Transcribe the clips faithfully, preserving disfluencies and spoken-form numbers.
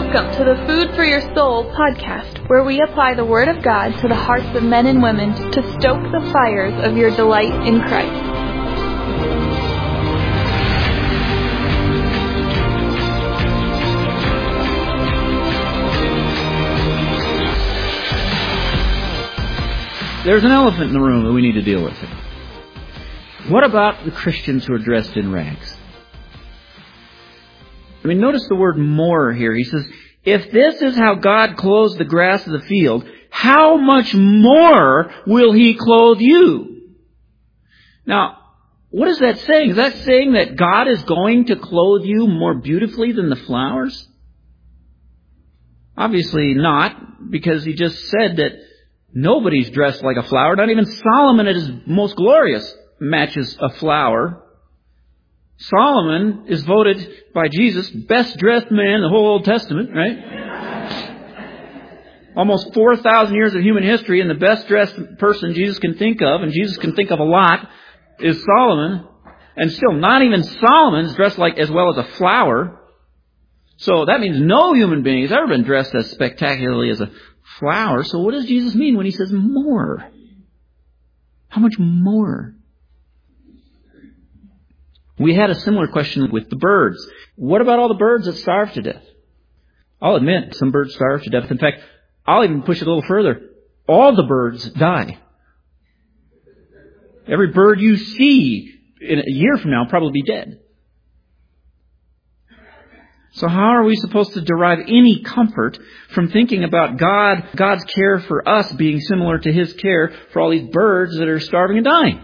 Welcome to the Food for Your Soul podcast, where we apply the Word of God to the hearts of men and women to stoke the fires of your delight in Christ. There's an elephant in the room that we need to deal with. What about the Christians who are dressed in rags? I mean, notice the word more here. He says, if this is how God clothes the grass of the field, how much more will He clothe you? Now, what is that saying? Is that saying that God is going to clothe you more beautifully than the flowers? Obviously not, because He just said that nobody's dressed like a flower. Not even Solomon at his most glorious matches a flower. Solomon is voted by Jesus best dressed man in the whole Old Testament, right? Almost four thousand years of human history, and the best dressed person Jesus can think of, and Jesus can think of a lot, is Solomon. And still, not even Solomon is dressed like as well as a flower. So that means no human being has ever been dressed as spectacularly as a flower. So what does Jesus mean when He says more? How much more? We had a similar question with the birds. What about all the birds that starve to death? I'll admit, some birds starve to death. In fact, I'll even push it a little further. All the birds die. Every bird you see in a year from now will probably be dead. So how are we supposed to derive any comfort from thinking about God, God's care for us being similar to His care for all these birds that are starving and dying?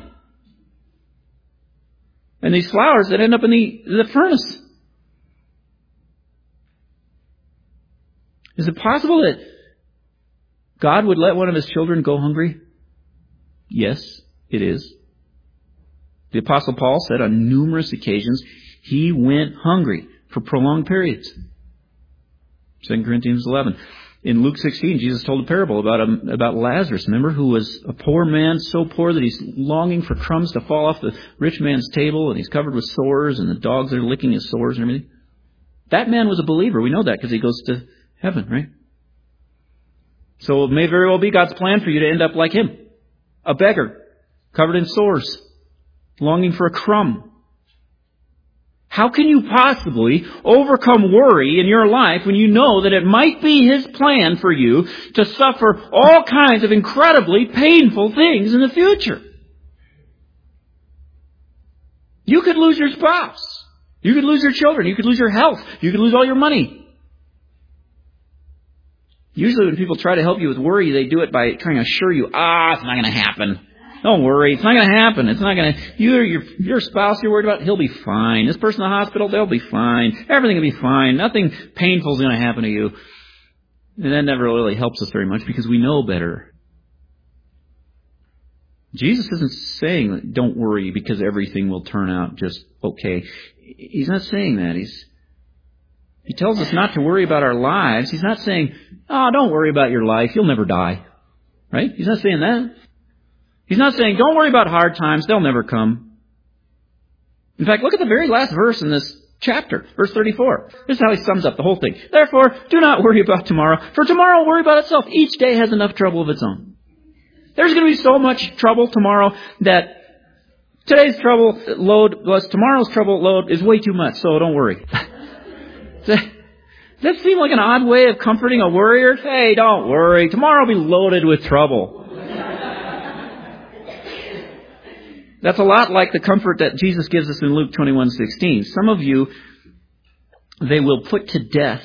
And these flowers that end up in the, the furnace. Is it possible that God would let one of His children go hungry? Yes, it is. The Apostle Paul said on numerous occasions he went hungry for prolonged periods. Second Corinthians eleven. In Luke sixteen, Jesus told a parable about a, about Lazarus, remember, who was a poor man, so poor that he's longing for crumbs to fall off the rich man's table, and he's covered with sores, and the dogs are licking his sores and everything. That man was a believer. We know that because he goes to heaven, right? So it may very well be God's plan for you to end up like him. A beggar, covered in sores, longing for a crumb. How can you possibly overcome worry in your life when you know that it might be His plan for you to suffer all kinds of incredibly painful things in the future? You could lose your spouse. You could lose your children. You could lose your health. You could lose all your money. Usually when people try to help you with worry, they do it by trying to assure you, ah, it's not going to happen. Don't worry. It's not going to happen. It's not going to... You, your, your spouse you're worried about, he'll be fine. This person in the hospital, they'll be fine. Everything will be fine. Nothing painful is going to happen to you. And that never really helps us very much because we know better. Jesus isn't saying, don't worry because everything will turn out just okay. He's not saying that. He's He tells us not to worry about our lives. He's not saying, oh, don't worry about your life. You'll never die. Right? He's not saying that. He's not saying, don't worry about hard times. They'll never come. In fact, look at the very last verse in this chapter, verse thirty-four. This is how he sums up the whole thing. Therefore, do not worry about tomorrow, for tomorrow will worry about itself. Each day has enough trouble of its own. There's going to be so much trouble tomorrow that today's trouble load plus tomorrow's trouble load is way too much, so don't worry. Does that seem like an odd way of comforting a worrier? Hey, don't worry. Tomorrow will be loaded with trouble. That's a lot like the comfort that Jesus gives us in Luke twenty-one sixteen. Some of you, they will put to death.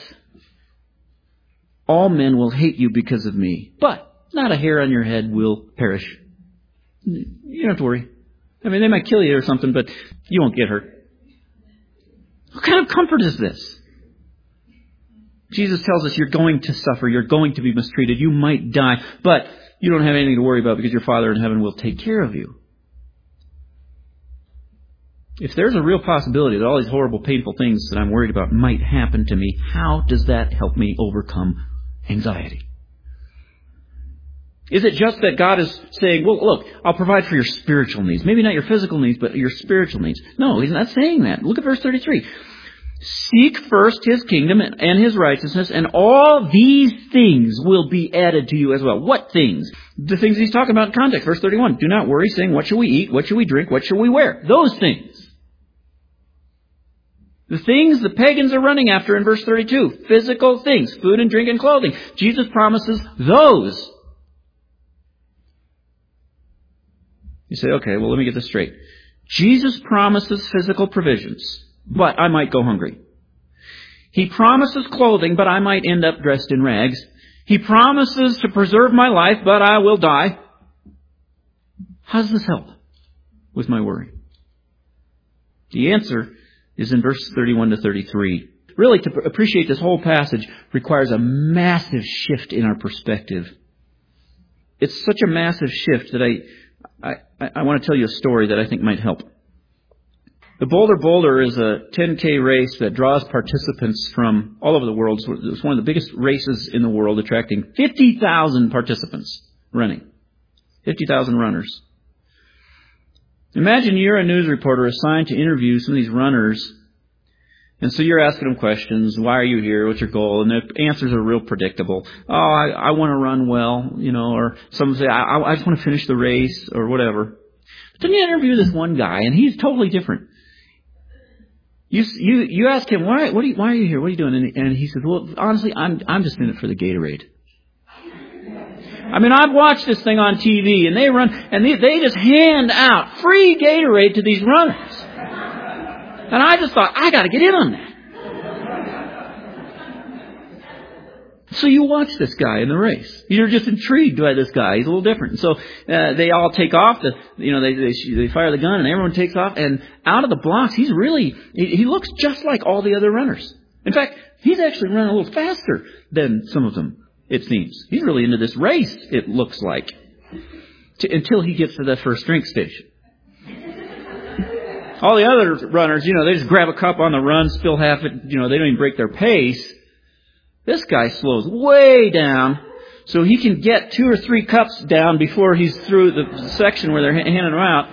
All men will hate you because of me, but not a hair on your head will perish. You don't have to worry. I mean, they might kill you or something, but you won't get hurt. What kind of comfort is this? Jesus tells us you're going to suffer. You're going to be mistreated. You might die, but you don't have anything to worry about because your Father in heaven will take care of you. If there's a real possibility that all these horrible, painful things that I'm worried about might happen to me, how does that help me overcome anxiety? Is it just that God is saying, well, look, I'll provide for your spiritual needs. Maybe not your physical needs, but your spiritual needs. No, He's not saying that. Look at verse thirty-three. Seek first His kingdom and His righteousness, and all these things will be added to you as well. What things? The things He's talking about in context. Verse thirty-one, do not worry, saying, what shall we eat? What shall we drink? What shall we wear? Those things. The things the pagans are running after in verse thirty-two. Physical things. Food and drink and clothing. Jesus promises those. You say, okay, well, let me get this straight. Jesus promises physical provisions, but I might go hungry. He promises clothing, but I might end up dressed in rags. He promises to preserve my life, but I will die. How does this help with my worry? The answer is in verse thirty-one to thirty-three. Really, to appreciate this whole passage requires a massive shift in our perspective. It's such a massive shift that I, I, I want to tell you a story that I think might help. The Boulder Boulder is a ten K race that draws participants from all over the world. It's one of the biggest races in the world, attracting fifty thousand participants running. fifty thousand runners. Imagine you're a news reporter assigned to interview some of these runners. And so you're asking them questions. Why are you here? What's your goal? And the answers are real predictable. Oh, I, I want to run well, you know, or some say, I, I just want to finish the race or whatever. But then you interview this one guy and he's totally different. You you you ask him, why what are you, why are you here? What are you doing? And, and he says, well, honestly, I'm I'm just in it for the Gatorade. I mean, I've watched this thing on T V, and they run, and they, they just hand out free Gatorade to these runners. And I just thought, I got to get in on that. So you watch this guy in the race. You're just intrigued by this guy. He's a little different. So uh, they all take off. The, you know, they, they they fire the gun, and everyone takes off. And out of the blocks, he's really he, he looks just like all the other runners. In fact, he's actually running a little faster than some of them. It seems he's really into this race. It looks like to, until he gets to that first drink station. All the other runners, you know, they just grab a cup on the run, spill half it. You know, they don't even break their pace. This guy slows way down so he can get two or three cups down before he's through the section where they're handing them out.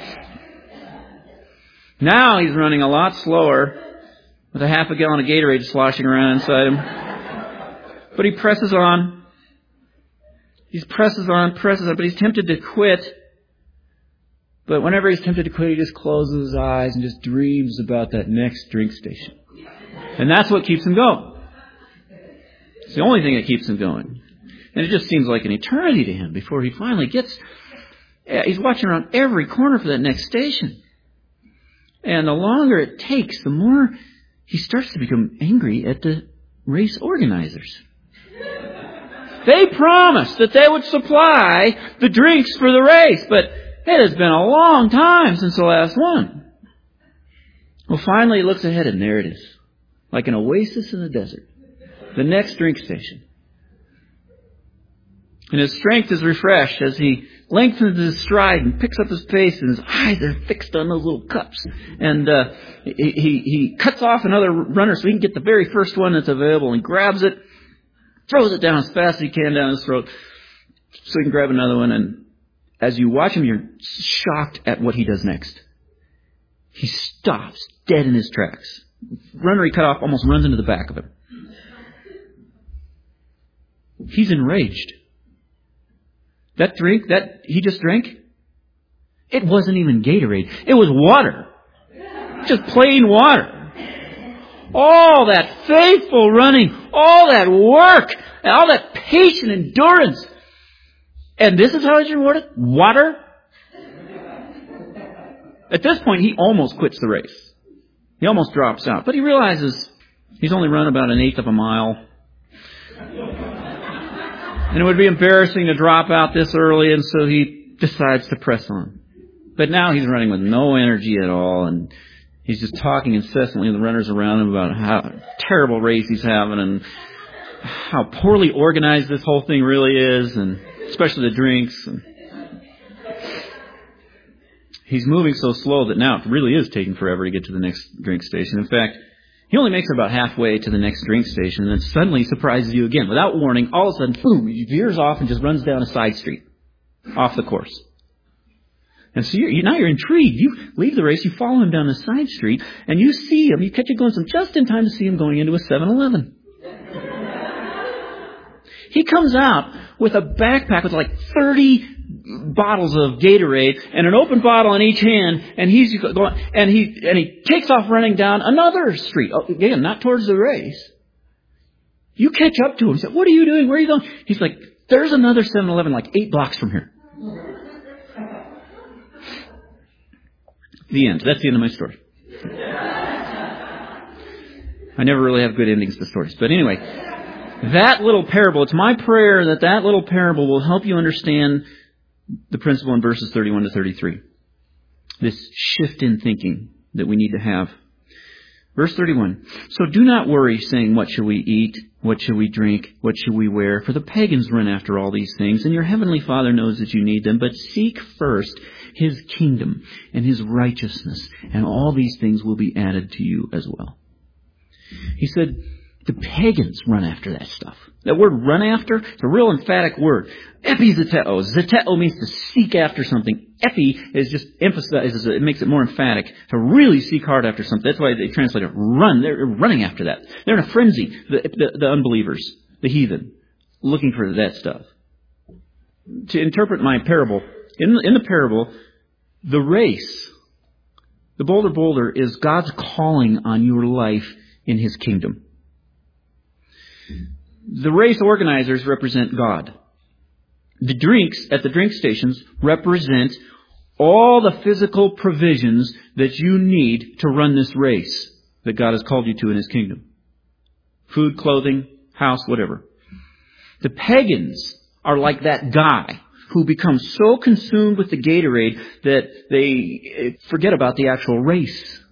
Now he's running a lot slower with a half a gallon of Gatorade sloshing around inside him. But he presses on. He presses on, presses on, but he's tempted to quit. But whenever he's tempted to quit, he just closes his eyes and just dreams about that next drink station. And that's what keeps him going. It's the only thing that keeps him going. And it just seems like an eternity to him before he finally gets... He's watching around every corner for that next station. And the longer it takes, the more he starts to become angry at the race organizers. They promised that they would supply the drinks for the race, but it has been a long time since the last one. Well, finally he looks ahead and there it is. Like an oasis in the desert. The next drink station. And his strength is refreshed as he lengthens his stride and picks up his pace, and his eyes are fixed on those little cups. And uh, he, he, he cuts off another runner so he can get the very first one that's available, and grabs it, throws it down as fast as he can down his throat so he can grab another one. And as you watch him, you're shocked at what he does next. He stops dead in his tracks. Runner he cut off almost runs into the back of him. He's enraged. That drink that he just drank, it wasn't even Gatorade. It was water. Just plain water. All that faithful running, all that work, and all that patient endurance. And this is how it's rewarded? Water? At this point, he almost quits the race. He almost drops out. But he realizes he's only run about an eighth of a mile. And it would be embarrassing to drop out this early, and so he decides to press on. But now he's running with no energy at all, and he's just talking incessantly to the runners around him about how terrible race he's having and how poorly organized this whole thing really is, and especially the drinks. And he's moving so slow that now it really is taking forever to get to the next drink station. In fact, he only makes it about halfway to the next drink station, and then suddenly surprises you again. Without warning, all of a sudden, boom, he veers off and just runs down a side street, off the course. And so you're, now you're intrigued. You leave the race, you follow him down the side street, and you see him. You catch a glimpse of him just in time to see him going into a seven eleven. He comes out with a backpack with like thirty bottles of Gatorade and an open bottle in each hand, and he's going, and he and he takes off running down another street. Oh, again, not towards the race. You catch up to him. He said, "What are you doing? Where are you going?" He's like, "There's another seven eleven like eight blocks from here." The end. That's the end of my story. I never really have good endings to stories. But anyway, that little parable, it's my prayer that that little parable will help you understand the principle in verses thirty-one to thirty-three. This shift in thinking that we need to have. Verse thirty-one. So do not worry, saying, what shall we eat? What shall we drink? What shall we wear? For the pagans run after all these things, and your heavenly Father knows that you need them. But seek first His kingdom and His righteousness, and all these things will be added to you as well. He said, the pagans run after that stuff. That word run after, it's a real emphatic word. Epizeteo. Zeteo means to seek after something. Epi is just emphasizes it, it makes it more emphatic. To really seek hard after something. That's why they translate it run. They're running after that. They're in a frenzy, the, the, the unbelievers, the heathen, looking for that stuff. To interpret my parable, in, in the parable, the race, the Boulder Boulder, is God's calling on your life in His kingdom. The race organizers represent God. The drinks at the drink stations represent all the physical provisions that you need to run this race that God has called you to in His kingdom. Food, clothing, house, whatever. The pagans are like that guy who becomes so consumed with the Gatorade that they forget about the actual race.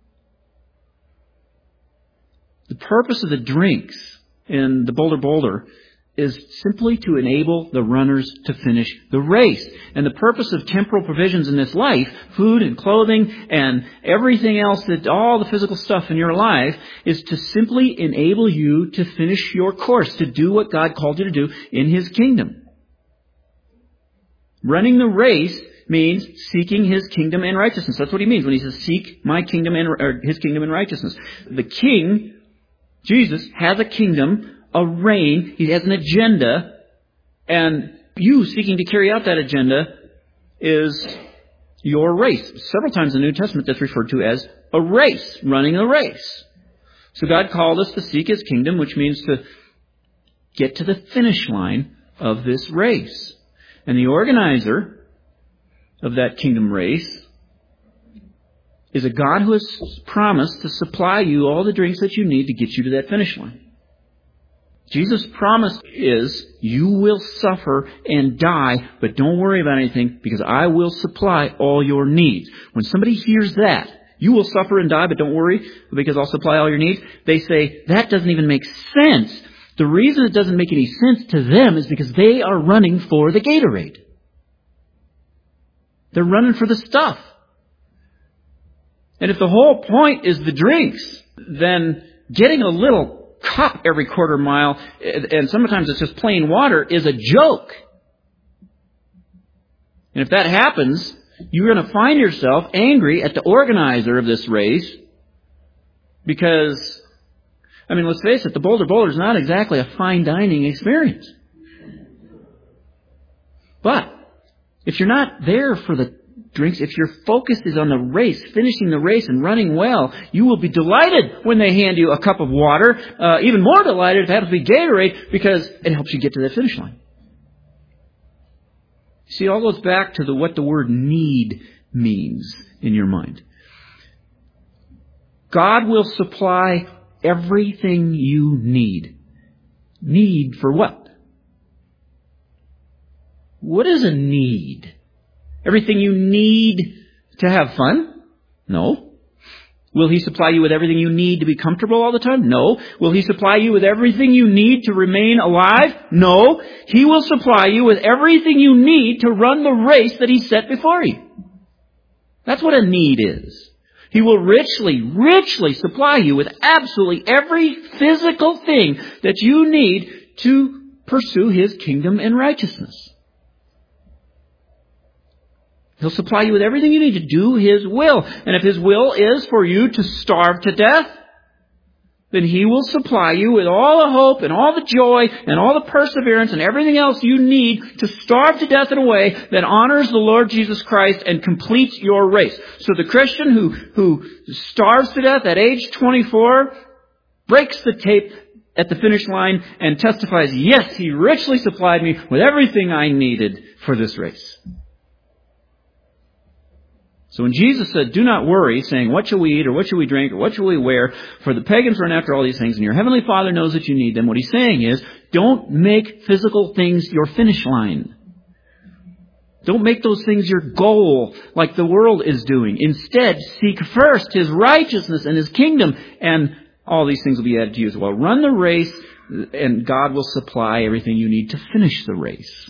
The purpose of the drinks in the Boulder Boulder is simply to enable the runners to finish the race. And the purpose of temporal provisions in this life, food and clothing and everything else, that all the physical stuff in your life, is to simply enable you to finish your course, to do what God called you to do in His kingdom. Running the race means seeking His kingdom and righteousness. That's what He means when He says, seek my kingdom and or His kingdom and righteousness. The King, Jesus, has a kingdom, a reign. He has an agenda. And you seeking to carry out that agenda is your race. Several times in the New Testament that's referred to as a race, running a race. So God called us to seek His kingdom, which means to get to the finish line of this race. And the organizer of that kingdom race is a God who has promised to supply you all the drinks that you need to get you to that finish line. Jesus' promise is, you will suffer and die, but don't worry about anything, because I will supply all your needs. When somebody hears that, you will suffer and die, but don't worry, because I'll supply all your needs, they say, that doesn't even make sense. The reason it doesn't make any sense to them is because they are running for the Gatorade. They're running for the stuff. And if the whole point is the drinks, then getting a little cup every quarter mile, and sometimes it's just plain water, is a joke. And if that happens, you're going to find yourself angry at the organizer of this race, because, I mean, let's face it, the Boulder Boulder is not exactly a fine dining experience. But if you're not there for the drinks, if your focus is on the race, finishing the race and running well, you will be delighted when they hand you a cup of water. Uh, even more delighted if it happens to be Gatorade, because it helps you get to the finish line. See, it all goes back to the what the word need means in your mind. God will supply everything you need. Need for what? What is a need? Everything you need to have fun? No. Will He supply you with everything you need to be comfortable all the time? No. Will He supply you with everything you need to remain alive? No. He will supply you with everything you need to run the race that He set before you. That's what a need is. He will richly, richly supply you with absolutely every physical thing that you need to pursue His kingdom and righteousness. He'll supply you with everything you need to do His will. And if His will is for you to starve to death, then He will supply you with all the hope and all the joy and all the perseverance and everything else you need to starve to death in a way that honors the Lord Jesus Christ and completes your race. So the Christian who, who starves to death at age twenty-four breaks the tape at the finish line and testifies, yes, He richly supplied me with everything I needed for this race. So when Jesus said, do not worry, saying, what shall we eat, or what shall we drink, or what shall we wear? For the pagans run after all these things, and your heavenly Father knows that you need them. What He's saying is, don't make physical things your finish line. Don't make those things your goal, like the world is doing. Instead, seek first His righteousness and His kingdom, and all these things will be added to you as well. Run the race, and God will supply everything you need to finish the race.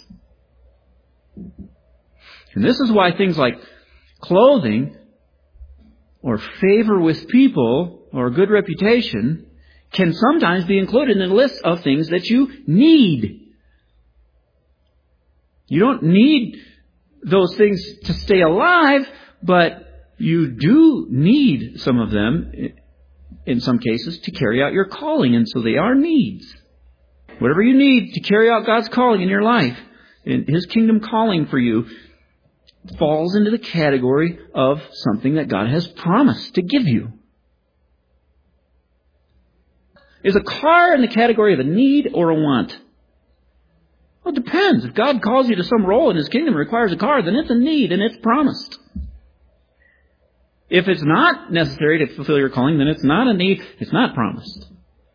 And this is why things like clothing, or favor with people, or good reputation can sometimes be included in the list of things that you need. You don't need those things to stay alive, but you do need some of them, in some cases, to carry out your calling, and so they are needs. Whatever you need to carry out God's calling in your life, in His kingdom calling for you, falls into the category of something that God has promised to give you. Is a car in the category of a need or a want? Well, it depends. If God calls you to some role in His kingdom and requires a car, then it's a need and it's promised. If it's not necessary to fulfill your calling, then it's not a need, it's not promised.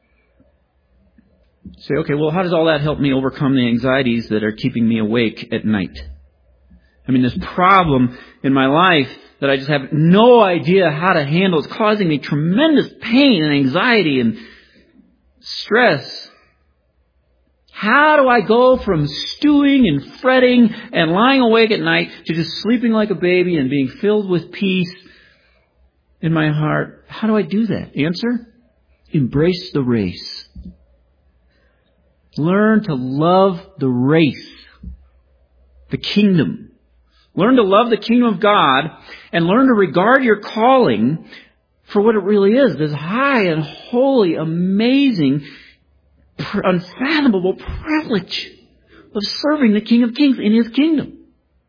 You say, okay, well, how does all that help me overcome the anxieties that are keeping me awake at night? I mean, this problem in my life that I just have no idea how to handle is causing me tremendous pain and anxiety and stress. How do I go from stewing and fretting and lying awake at night to just sleeping like a baby and being filled with peace in my heart? How do I do that? Answer: embrace the race. Learn to love the race, the kingdom. Learn to love the kingdom of God and learn to regard your calling for what it really is. This high and holy, amazing, unfathomable privilege of serving the King of Kings in His kingdom.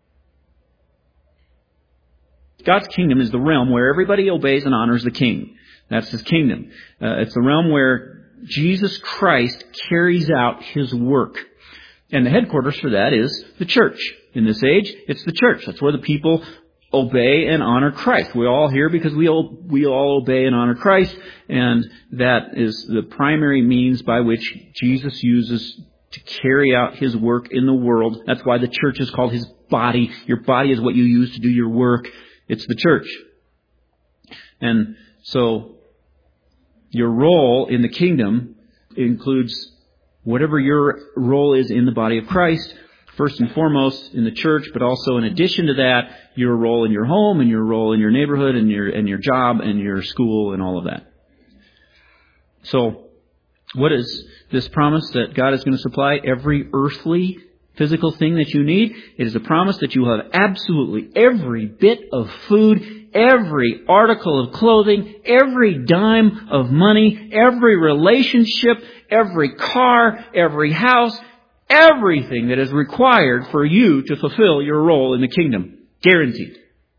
God's kingdom is the realm where everybody obeys and honors the King. That's His kingdom. Uh, it's the realm where Jesus Christ carries out His work. And the headquarters for that is the church. In this age, it's the church. That's where the people obey and honor Christ. We're all here because we all, we all obey and honor Christ, and that is the primary means by which Jesus uses to carry out His work in the world. That's why the church is called His body. Your body is what you use to do your work. It's the church. And so your role in the kingdom includes whatever your role is in the body of Christ, first and foremost in the church, but also in addition to that, your role in your home and your role in your neighborhood and your and your job and your school and all of that. So, what is this promise that God is going to supply every earthly physical thing that you need? It is a promise that you will have absolutely every bit of food, every article of clothing, every dime of money, every relationship, every car, every house, everything that is required for you to fulfill your role in the kingdom. Guaranteed.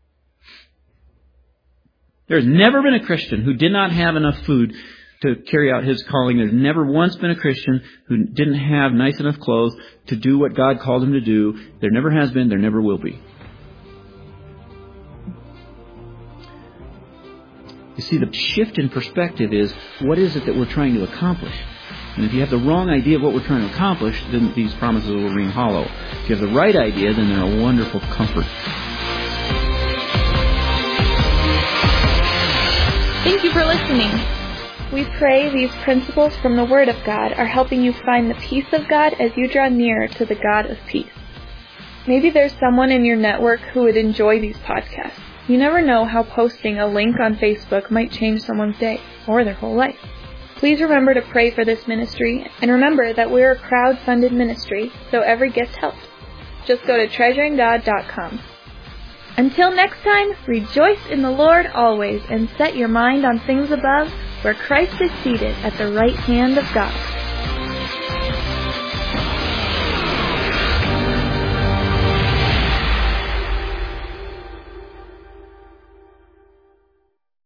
There's never been a Christian who did not have enough food to carry out his calling. There's never once been a Christian who didn't have nice enough clothes to do what God called him to do. There never has been, there never will be. You see, the shift in perspective is, what is it that we're trying to accomplish? And if you have the wrong idea of what we're trying to accomplish, then these promises will ring hollow. If you have the right idea, then they're a wonderful comfort. Thank you for listening. We pray these principles from the Word of God are helping you find the peace of God as you draw nearer to the God of peace. Maybe there's someone in your network who would enjoy these podcasts. You never know how posting a link on Facebook might change someone's day or their whole life. Please remember to pray for this ministry, and remember that we're a crowd-funded ministry, so every gift helps. Just go to treasuring god dot com. Until next time, rejoice in the Lord always and set your mind on things above, where Christ is seated at the right hand of God.